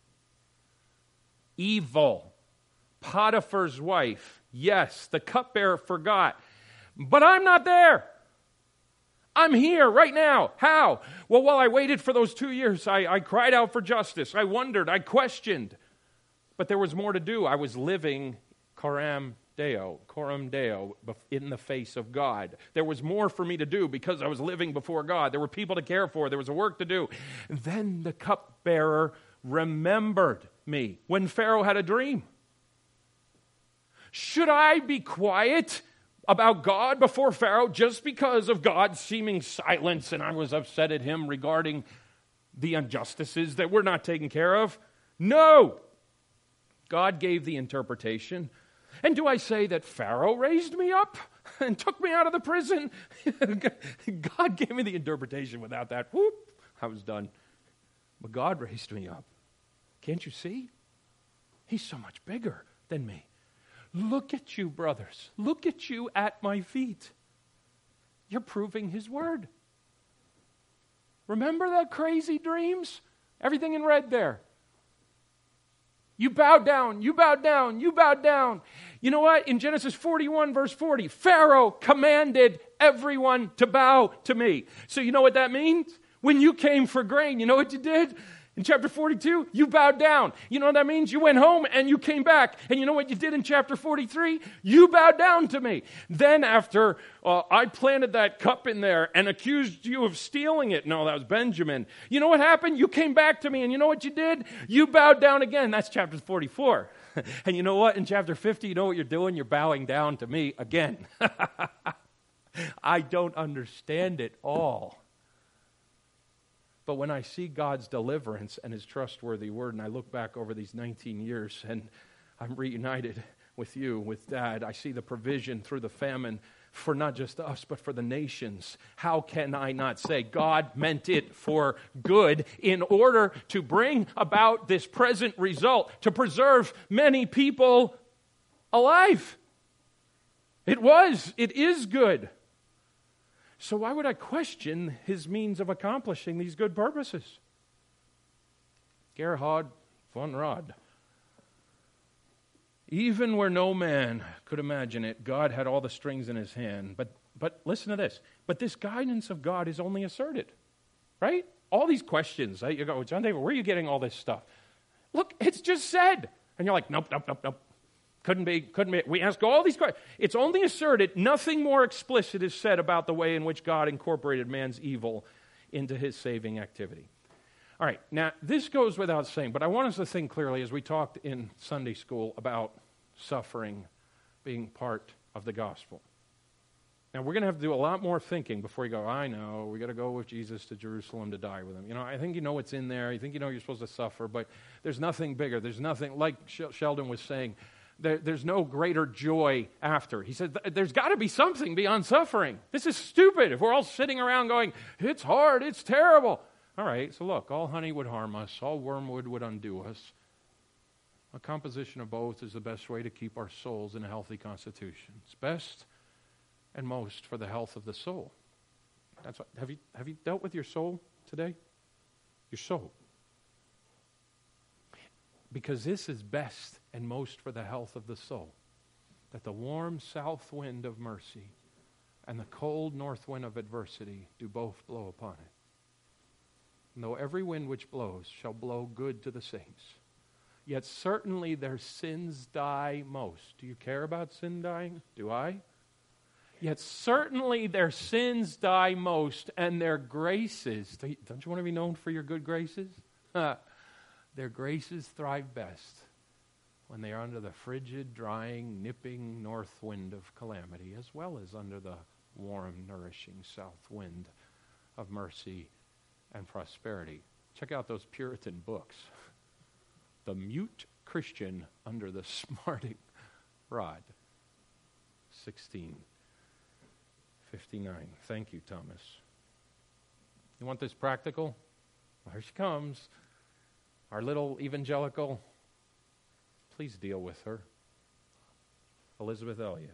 Evil. Potiphar's wife. Yes, the cupbearer forgot. But I'm not there. I'm here right now. How? Well, while I waited for those 2 years, I cried out for justice. I wondered. I questioned. But there was more to do. I was living coram Deo, in the face of God. There was more for me to do because I was living before God. There were people to care for. There was work to do. And then the cupbearer remembered me when Pharaoh had a dream. Should I be quiet about God before Pharaoh just because of God's seeming silence and I was upset at him regarding the injustices that were not taken care of? No! God gave the interpretation. And do I say that Pharaoh raised me up and took me out of the prison? God gave me the interpretation. Without that, whoop, I was done. But God raised me up. Can't you see? He's so much bigger than me. Look at you, brothers. Look at you at my feet. You're proving his word. Remember that crazy dreams? Everything in red there. You bowed down, you bowed down, you bowed down. You know what? In Genesis 41, verse 40, Pharaoh commanded everyone to bow to me. So you know what that means? When you came for grain, you know what you did? In chapter 42, you bowed down. You know what that means? You went home and you came back. And you know what you did in chapter 43? You bowed down to me. Then after I planted that cup in there and accused you of stealing it. No, that was Benjamin. You know what happened? You came back to me and you know what you did? You bowed down again. That's chapter 44. And you know what? In chapter 50, you know what you're doing? You're bowing down to me again. I don't understand it all. But when I see God's deliverance and his trustworthy word, and I look back over these 19 years, and I'm reunited with you, with Dad, I see the provision through the famine for not just us, but for the nations. How can I not say God meant it for good in order to bring about this present result, to preserve many people alive? It is good. So why would I question his means of accomplishing these good purposes? Gerhard von Rad. Even where no man could imagine it, God had all the strings in his hand. But listen to this. But this guidance of God is only asserted, right? All these questions. You go, John David, where are you getting all this stuff? Look, it's just said. And you're like, nope. Couldn't be. We ask all these questions. It's only asserted. Nothing more explicit is said about the way in which God incorporated man's evil into his saving activity. All right, now this goes without saying, but I want us to think clearly as we talked in Sunday school about suffering being part of the gospel. Now we're going to have to do a lot more thinking before you go, I know, we got to go with Jesus to Jerusalem to die with him. You know, I think you know what's in there. You think you know you're supposed to suffer, but there's nothing bigger. There's nothing, like Sheldon was saying, there's no greater joy after. He said, there's got to be something beyond suffering. This is stupid if we're all sitting around going, it's hard, it's terrible. All right, so look, all honey would harm us, all wormwood would undo us. A composition of both is the best way to keep our souls in a healthy constitution. It's best and most for the health of the soul. That's what, have you dealt with your soul today? Your soul. Because this is best and most for the health of the soul. That the warm south wind of mercy and the cold north wind of adversity do both blow upon it. And though every wind which blows shall blow good to the saints, yet certainly their sins die most. Do you care about sin dying? Do I? Yet certainly their sins die most, and their graces, don't you want to be known for your good graces? Their graces thrive best when they are under the frigid, drying, nipping north wind of calamity, as well as under the warm, nourishing south wind of mercy and prosperity. Check out those Puritan books. The Mute Christian Under the Smarting Rod. 1659. Thank you, Thomas. You want this practical? Well, here she comes. Our little evangelical. Please deal with her. Elizabeth Elliot.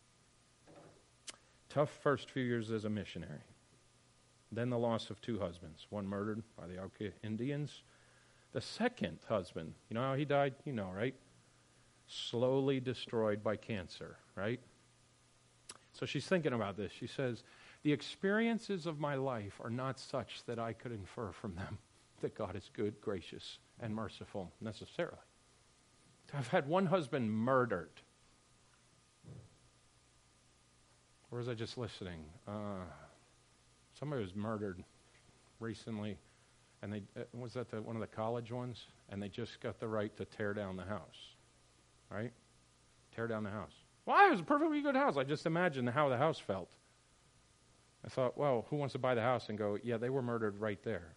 Tough first few years as a missionary. Then the loss of 2 husbands. One murdered by the Auca Indians. The second husband, you know how he died? You know, right? Slowly destroyed by cancer, right? So she's thinking about this. She says, the experiences of my life are not such that I could infer from them that God is good, gracious, and merciful necessarily. I've had one husband murdered. Or was I just listening? Somebody was murdered recently. And they was that one of the college ones? And they just got the right to tear down the house. Right? Tear down the house. Well, it was a perfectly good house. I just imagined how the house felt. I thought, well, who wants to buy the house and go, yeah, they were murdered right there.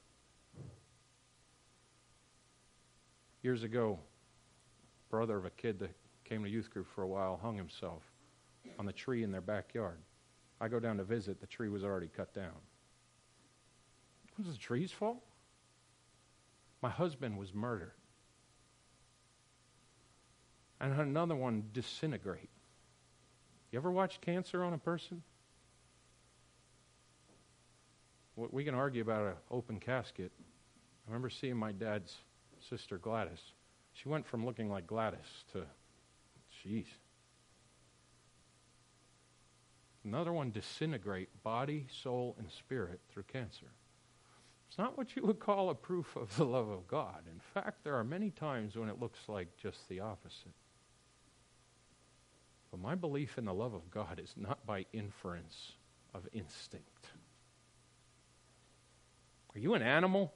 Years ago, brother of a kid that came to youth group for a while hung himself on the tree in their backyard. I go down to visit. The tree was already cut down. Was it the tree's fault? My husband was murdered. And another one disintegrate. You ever watch cancer on a person? We can argue about an open casket. I remember seeing my dad's sister Gladys. She went from looking like Gladys to, jeez. Another one disintegrate, body, soul, and spirit through cancer. It's not what you would call a proof of the love of God. In fact, there are many times when it looks like just the opposite. But my belief in the love of God is not by inference of instinct. Are you an animal?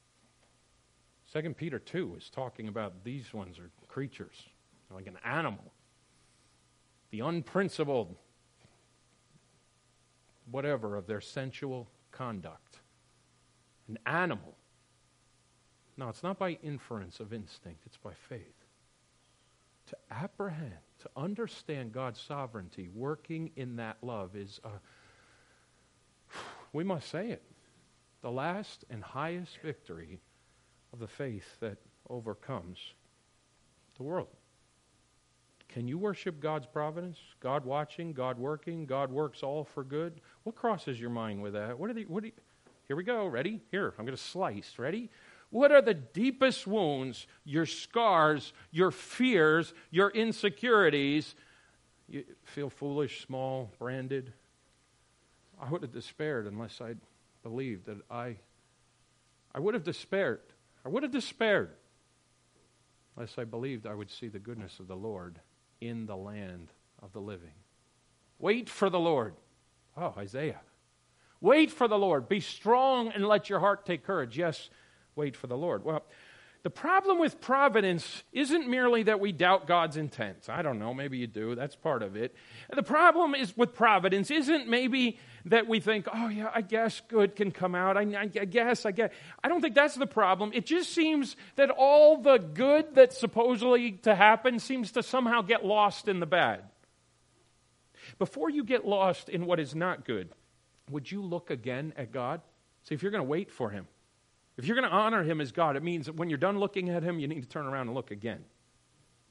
2 Peter 2 is talking about these ones are creatures, like an animal. The unprincipled, whatever, of their sensual conduct. An animal. No, it's not by inference of instinct, it's by faith. To apprehend, to understand God's sovereignty working in that love is, we must say it, the last and highest victory of the faith that overcomes the world. Can you worship God's providence? God watching, God working, God works all for good? What crosses your mind with that? Here we go. Ready? Here, I'm going to slice. Ready? What are the deepest wounds, your scars, your fears, your insecurities? You feel foolish, small, branded? I would have despaired unless I believed that I would have despaired. I would have despaired unless I believed I would see the goodness of the Lord in the land of the living. Wait for the Lord. Oh, Isaiah. Wait for the Lord. Be strong and let your heart take courage. Yes, wait for the Lord. Well, the problem with providence isn't merely that we doubt God's intent. I don't know, maybe you do. That's part of it. The problem is with providence isn't maybe that we think, oh yeah, I guess good can come out. I guess. I don't think that's the problem. It just seems that all the good that's supposedly to happen seems to somehow get lost in the bad. Before you get lost in what is not good, would you look again at God? See, if you're going to wait for Him, if you're going to honor Him as God, it means that when you're done looking at Him, you need to turn around and look again.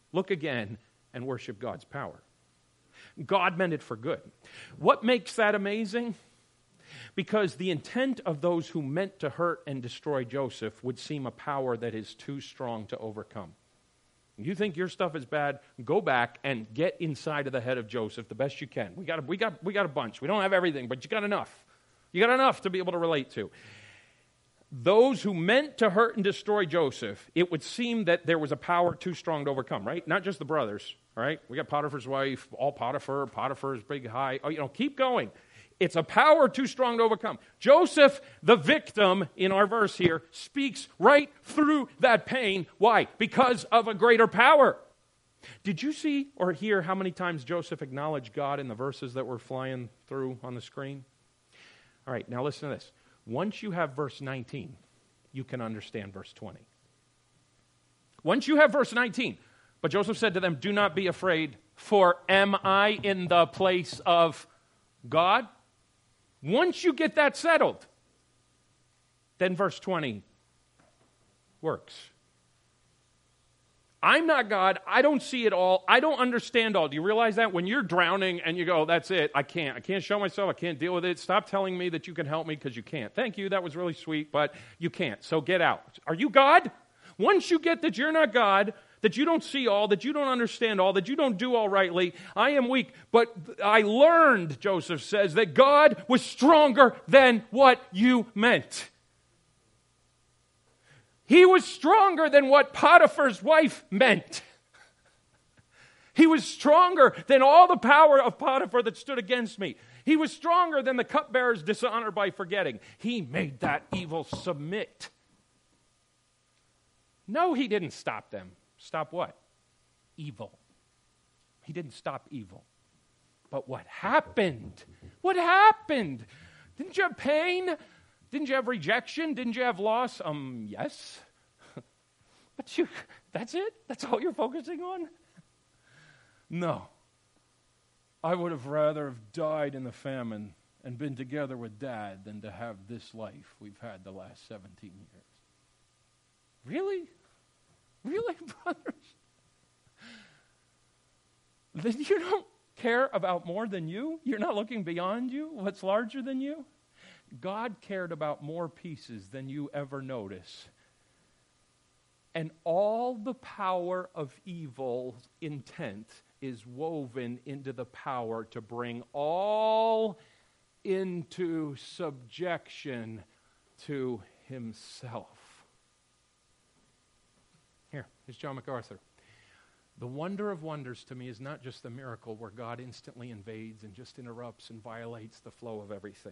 Look again and worship God's power. God meant it for good. What makes that amazing? Because the intent of those who meant to hurt and destroy Joseph would seem a power that is too strong to overcome. You think your stuff is bad? Go back and get inside of the head of Joseph the best you can. We got a bunch. We don't have everything, but you got enough. You got enough to be able to relate to. Those who meant to hurt and destroy Joseph, it would seem that there was a power too strong to overcome, right? Not just the brothers, right? We got Potiphar's wife, all Potiphar's big high. Oh, keep going. It's a power too strong to overcome. Joseph, the victim in our verse here, speaks right through that pain. Why? Because of a greater power. Did you see or hear how many times Joseph acknowledged God in the verses that were flying through on the screen? All right, now listen to this. Once you have verse 19, you can understand verse 20. Once you have verse 19, but Joseph said to them, "Do not be afraid, for am I in the place of God?" Once you get that settled, then verse 20 works. I'm not God. I don't see it all. I don't understand all. Do you realize that? When you're drowning and you go, that's it. I can't show myself. I can't deal with it. Stop telling me that you can help me because you can't. Thank you. That was really sweet, but you can't. So get out. Are you God? Once you get that you're not God, that you don't see all, that you don't understand all, that you don't do all rightly, I am weak. But I learned, Joseph says, that God was stronger than what you meant. He was stronger than what Potiphar's wife meant. He was stronger than all the power of Potiphar that stood against me. He was stronger than the cupbearer's dishonor by forgetting. He made that evil submit. No, he didn't stop them. Stop what? Evil. He didn't stop evil. But what happened? What happened? Didn't you have pain? Didn't you have rejection? Didn't you have loss? Yes. But that's it? That's all you're focusing on? No. I would have rather have died in the famine and been together with Dad than to have this life we've had the last 17 years. Really? Really, brothers? Then you don't care about more than you? You're not looking beyond you? What's larger than you? God cared about more pieces than you ever notice. And all the power of evil's intent is woven into the power to bring all into subjection to himself. Here's John MacArthur. The wonder of wonders to me is not just the miracle where God instantly invades and just interrupts and violates the flow of everything.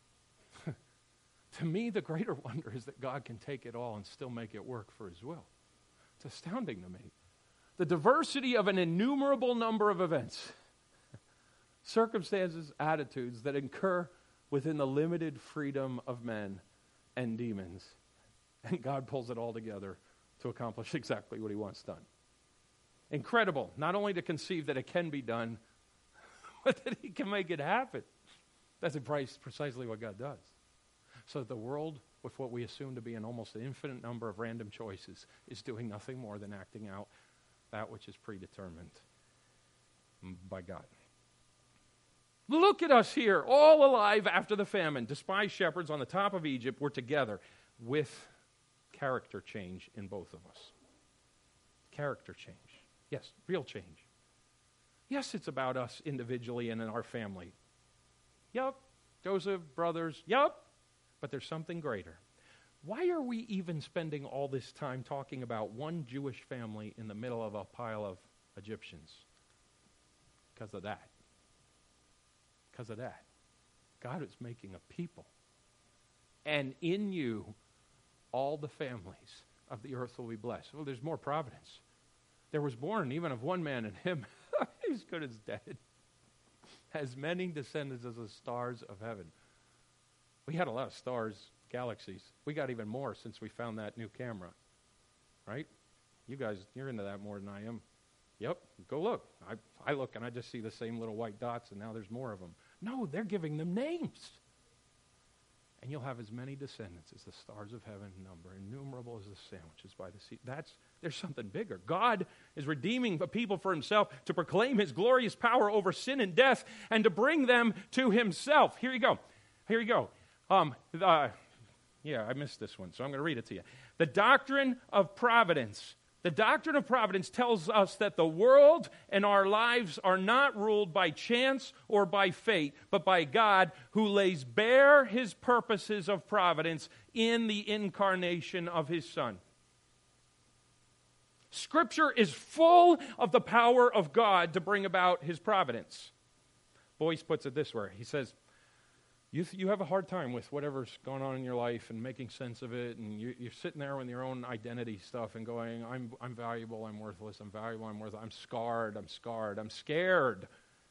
To me, the greater wonder is that God can take it all and still make it work for his will. It's astounding to me. The diversity of an innumerable number of events, circumstances, attitudes that occur within the limited freedom of men and demons. And God pulls it all together to accomplish exactly what he wants done. Incredible, not only to conceive that it can be done, but that he can make it happen. That's precisely what God does. So that the world, with what we assume to be an almost infinite number of random choices, is doing nothing more than acting out that which is predetermined by God. Look at us here, all alive after the famine. Despised shepherds on the top of Egypt were together with character change in both of us. Character change. Yes, real change. Yes, it's about us individually and in our family. Yup. Joseph, brothers, yup. But there's something greater. Why are we even spending all this time talking about one Jewish family in the middle of a pile of Egyptians? Because of that. Because of that. God is making a people. And in you, all the families of the earth will be blessed. Well, there's more providence. There was born even of one man, and him, as good as dead, as many descendants as the stars of heaven. We had a lot of stars, galaxies. We got even more since we found that new camera. Right? You guys, you're into that more than I am. Yep, go look. I look and I just see the same little white dots, and now there's more of them. No, they're giving them names. and you'll have as many descendants as the stars of heaven number, innumerable as the sandwiches by the sea. There's something bigger. God is redeeming a people for himself to proclaim his glorious power over sin and death and to bring them to himself. Here you go. I missed this one, so I'm going to read it to you. The doctrine of providence. The doctrine of providence tells us that the world and our lives are not ruled by chance or by fate, but by God, who lays bare his purposes of providence in the incarnation of his Son. Scripture is full of the power of God to bring about his providence. Boyce puts it this way. He says, you have a hard time with whatever's going on in your life and making sense of it, and you're sitting there with your own identity stuff and going, I'm valuable, I'm worthless, I'm valuable, I'm worthless, I'm scarred, I'm scared.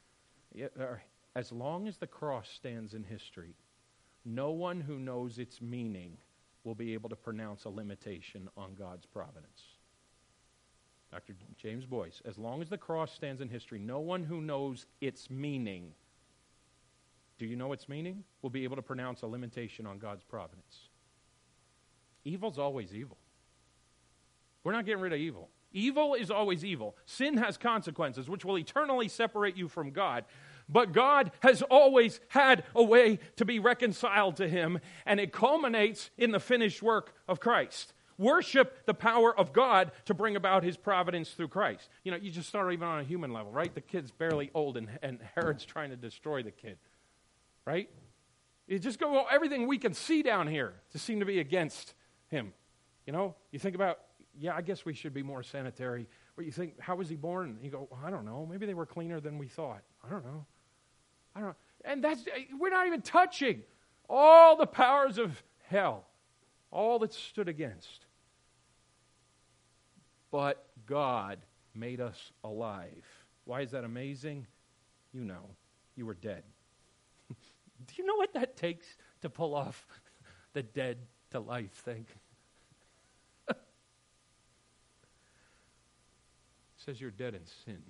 As long as the cross stands in history, no one who knows its meaning will be able to pronounce a limitation on God's providence. Dr. James Boyce, as long as the cross stands in history, no one who knows its meaning, do you know its meaning? Will be able to pronounce a limitation on God's providence. Evil's always evil. We're not getting rid of evil. Evil is always evil. Sin has consequences which will eternally separate you from God. But God has always had a way to be reconciled to him, and it culminates in the finished work of Christ. Worship the power of God to bring about his providence through Christ. You just start even on a human level, right? The kid's barely old, and Herod's trying to destroy the kid. Right? You just go, everything we can see down here to seem to be against him. You think about, I guess we should be more sanitary. But you think, how was he born? You go, I don't know. Maybe they were cleaner than we thought. I don't know. And we're not even touching all the powers of hell, all that stood against. But God made us alive. Why is that amazing? You were dead. Do you know what that takes to pull off the dead to life thing? It says you're dead in sin.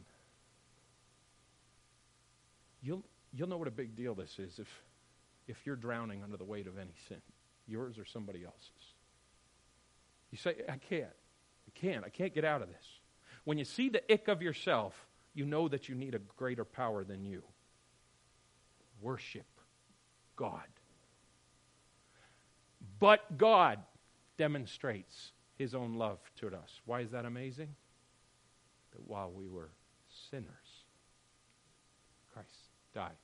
You'll know what a big deal this is if you're drowning under the weight of any sin, yours or somebody else's. You say, I can't get out of this. When you see the ick of yourself, you know that you need a greater power than you. Worship God. But God demonstrates his own love toward us. Why is that amazing? That while we were sinners, Christ died.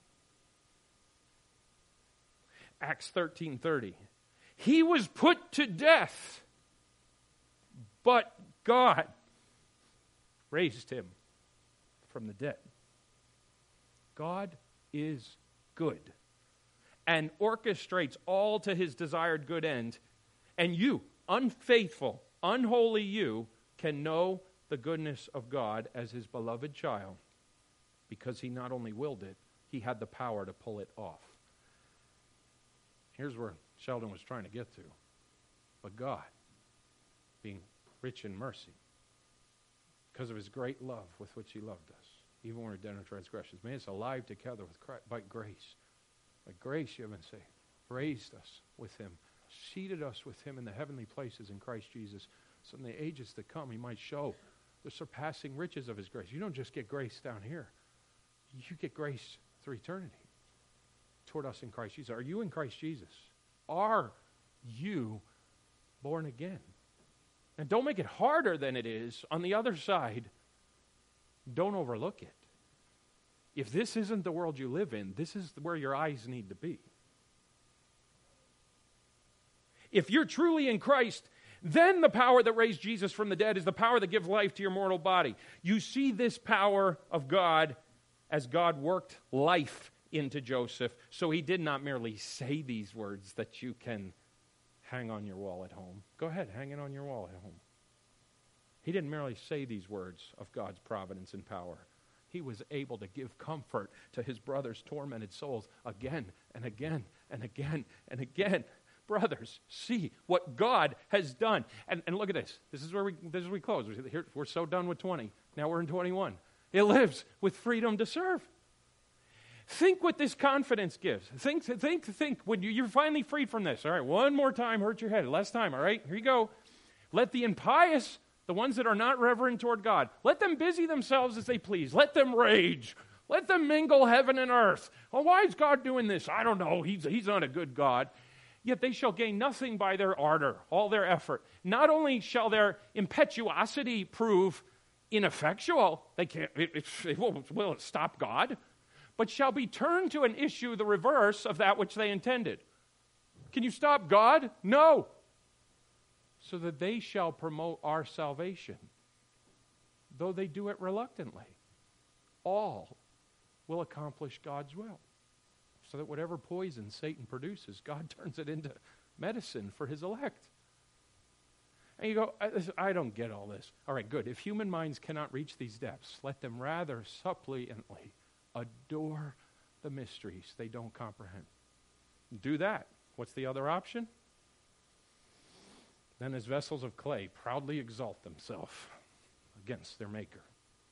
Acts 13:30. He was put to death, but God raised him from the dead. God is good and orchestrates all to his desired good end. And you, unfaithful, unholy you, can know the goodness of God as his beloved child because he not only willed it, he had the power to pull it off. Here's where Sheldon was trying to get to. But God, being rich in mercy, because of his great love with which he loved us, even when we were dead in transgressions, made us alive together with Christ by grace. By grace you have been saved. Raised us with him. Seated us with him in the heavenly places in Christ Jesus, so in the ages to come he might show the surpassing riches of his grace. You don't just get grace down here. You get grace through eternity toward us in Christ Jesus. Are you in Christ Jesus? Are you born again? And don't make it harder than it is. On the other side, don't overlook it. If this isn't the world you live in, this is where your eyes need to be. If you're truly in Christ, then the power that raised Jesus from the dead is the power that gives life to your mortal body. You see this power of God as God worked life into Joseph. So he did not merely say these words that you can hang on your wall at home. Go ahead, hang it on your wall at home. He didn't merely say these words of God's providence and power. He was able to give comfort to his brothers' tormented souls again and again and again and again. Brothers, see what God has done. And look at this. This is where we close. We're so done with 20. Now we're in 21. It lives with freedom to serve. Think what this confidence gives. Think. When you're finally freed from this. All right, one more time, hurt your head. Last time, all right? Here you go. Let the impious, the ones that are not reverent toward God, let them busy themselves as they please. Let them rage. Let them mingle heaven and earth. Oh, why is God doing this? I don't know. He's not a good God. Yet they shall gain nothing by their ardor, all their effort. Not only shall their impetuosity prove ineffectual, they can't. Will it stop God? But shall be turned to an issue the reverse of that which they intended. Can you stop God? No. So that they shall promote our salvation, though they do it reluctantly. All will accomplish God's will. So that whatever poison Satan produces, God turns it into medicine for his elect. And you go, I don't get all this. All right, good. If human minds cannot reach these depths, let them rather suppliantly adore the mysteries they don't comprehend. Do that. What's the other option? Then as vessels of clay proudly exalt themselves against their Maker.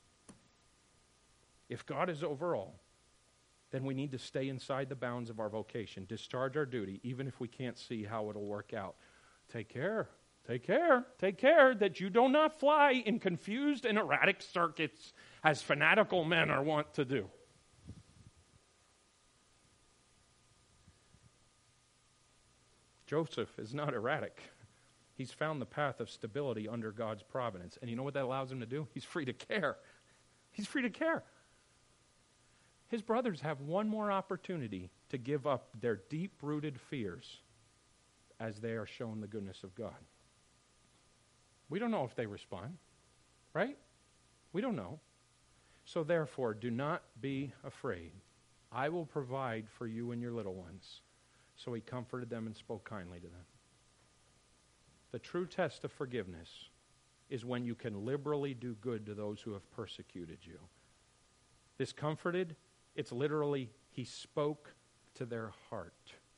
If God is over all, then we need to stay inside the bounds of our vocation, discharge our duty, even if we can't see how it'll work out. Take care. Take care. Take care that you do not fly in confused and erratic circuits as fanatical men are wont to do. Joseph is not erratic. He's found the path of stability under God's providence. And you know what that allows him to do? He's free to care. He's free to care. His brothers have one more opportunity to give up their deep-rooted fears as they are shown the goodness of God. We don't know if they respond, right? We don't know. So therefore, do not be afraid. I will provide for you and your little ones. So he comforted them and spoke kindly to them. The true test of forgiveness is when you can liberally do good to those who have persecuted you. This comforted, it's literally, he spoke to their heart.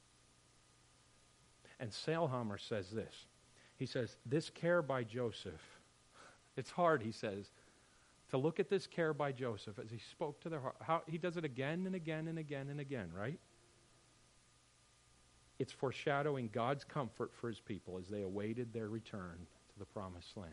And Sailhamer says this. He says, this care by Joseph, it's hard, he says, to look at this care by Joseph as he spoke to their heart. He does it again and again and again and again, right? It's foreshadowing God's comfort for his people as they awaited their return to the promised land.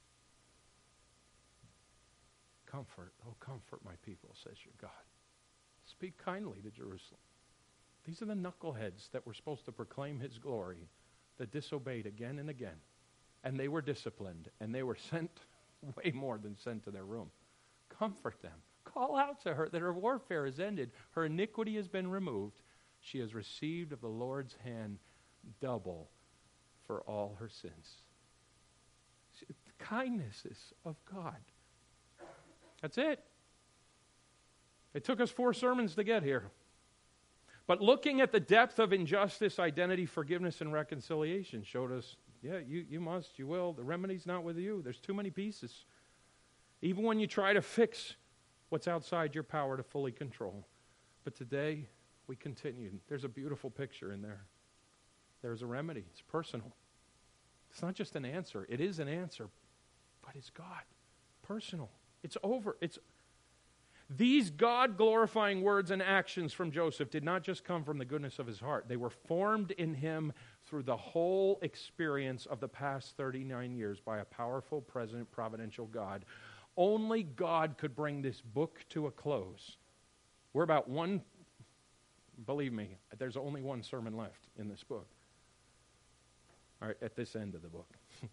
Comfort, oh comfort my people, says your God. Speak kindly to Jerusalem. These are the knuckleheads that were supposed to proclaim his glory that disobeyed again and again. And they were disciplined, and they were sent way more than sent to their room. Comfort them. Call out to her that her warfare is ended. Her iniquity has been removed. She has received of the Lord's hand double for all her sins. The kindness is of God. That's it. It took us 4 sermons to get here. But looking at the depth of injustice, identity, forgiveness, and reconciliation showed us, yeah, you must, you will. The remedy's not with you. There's too many pieces. Even when you try to fix what's outside your power to fully control. But today, we continue. There's a beautiful picture in there. There's a remedy. It's personal. It's not just an answer. It is an answer, but it's God. Personal. It's over. These God-glorifying words and actions from Joseph did not just come from the goodness of his heart. They were formed in him through the whole experience of the past 39 years by a powerful, present, providential God. Only God could bring this book to a close. We're about believe me, there's only one sermon left in this book. All right, at this end of the book.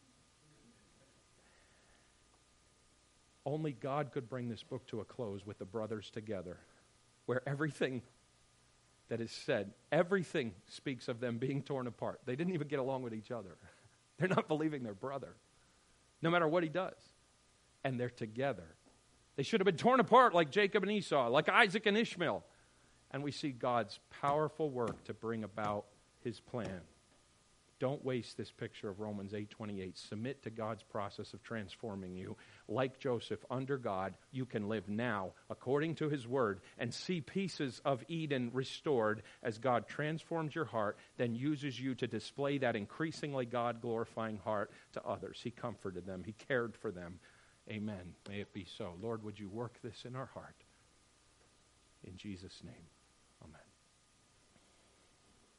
Only God could bring this book to a close with the brothers together, where everything that is said, everything speaks of them being torn apart. They didn't even get along with each other. They're not believing their brother, no matter what he does. And they're together. They should have been torn apart like Jacob and Esau, like Isaac and Ishmael. And we see God's powerful work to bring about his plan. Don't waste this picture of Romans 8:28. Submit to God's process of transforming you. Like Joseph, under God, you can live now according to his word and see pieces of Eden restored as God transforms your heart, then uses you to display that increasingly God-glorifying heart to others. He comforted them. He cared for them. Amen. May it be so. Lord, would you work this in our heart? In Jesus' name.